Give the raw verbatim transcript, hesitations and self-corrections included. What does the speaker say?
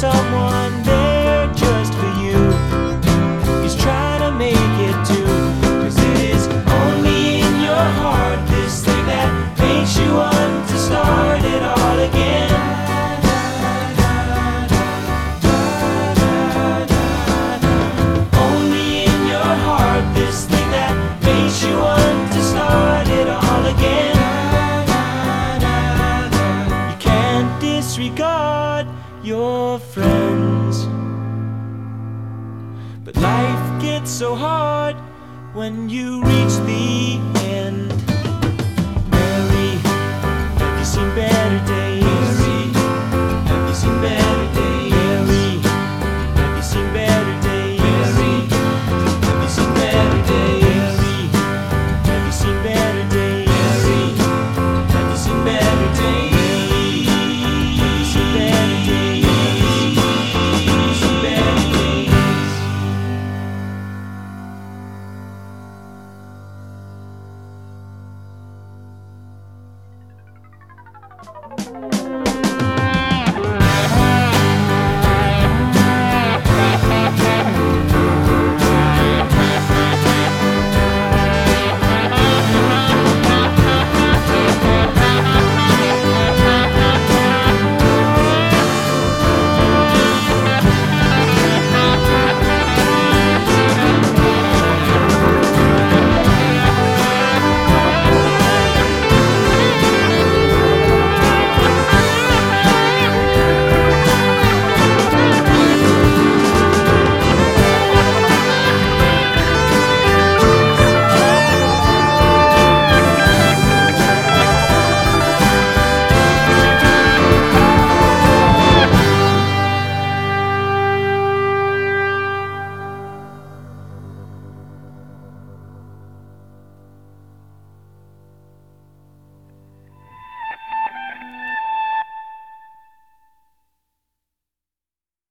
someone there just for you. He's trying to make it too, 'cause it is only in your heart, this thing that makes you want to start it all again. Only in your heart, this thing that makes you want to start it all again. You can't disregard your friends, but life gets so hard when you reach the end. Mary, have you seen better days?